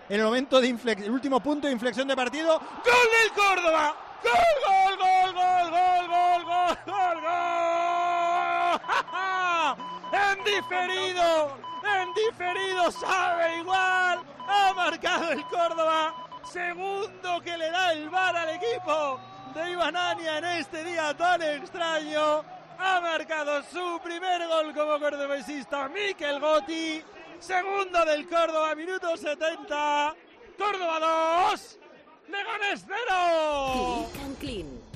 en el momento de el último punto de inflexión de partido. ¡Gol del Córdoba! ¡Gol, gol, gol, gol, gol, gol, gol, gol, gol! En diferido, sabe igual. Ha marcado el Córdoba. Segundo que le da el VAR al equipo de Iván Ania en este día tan extraño. Ha marcado su primer gol como cordobesista Mikel Gotti. Segundo del Córdoba, minuto 70. Córdoba 2, Leganés 0. Click and Clean.